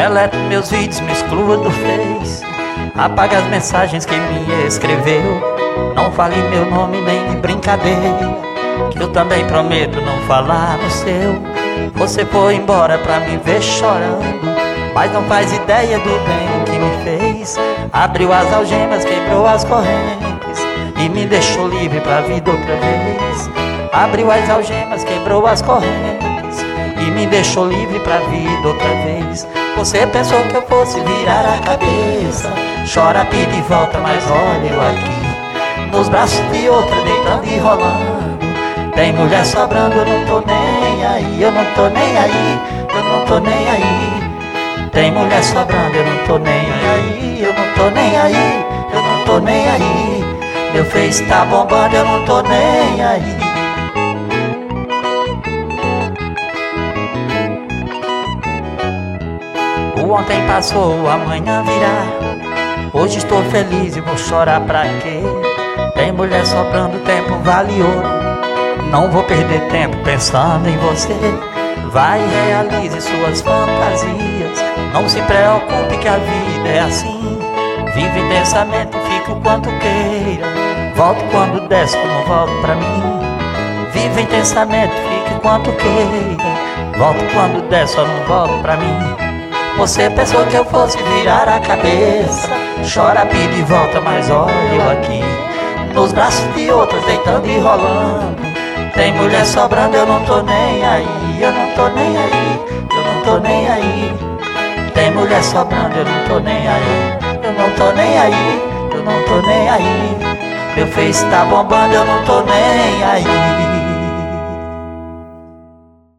Deleta meus vídeos, me exclua do Face. Apaga as mensagens que me escreveu. Não fale meu nome nem de brincadeira, que eu também prometo não falar no seu. Você foi embora pra me ver chorando, mas não faz ideia do bem que me fez. Abriu as algemas, quebrou as correntes e me deixou livre pra vida outra vez. Abriu as algemas, quebrou as correntes e me deixou livre pra vida outra vez. Você pensou que eu fosse virar a cabeça, chora, pede e volta, mas olha eu aqui, nos braços de outra, deitando e rolando. Tem mulher sobrando, eu não tô nem aí, eu não tô nem aí, eu não tô nem aí. Tem mulher sobrando, eu não tô nem aí, eu não tô nem aí, eu não tô nem aí. Meu Face tá bombando, eu não tô nem aí. O ontem passou, o amanhã virá. Hoje estou feliz e vou chorar pra quê? Tem mulher sobrando, tempo vale ouro. Não vou perder tempo pensando em você. Vai e realize suas fantasias. Não se preocupe que a vida é assim. Vive intensamente e fique o quanto queira. Volte quando desce, não volte pra mim. Vive intensamente, fique o quanto queira. Volte quando desce, só não volte pra mim. Você pensou que eu fosse virar a cabeça, chora, pede e volta, mas olha eu aqui, nos braços de outras, deitando e rolando. Tem mulher sobrando, eu não tô nem aí, eu não tô nem aí, eu não tô nem aí. Tem mulher sobrando, eu não tô nem aí, eu não tô nem aí, eu não tô nem aí. Meu Face tá bombando, eu não tô nem aí.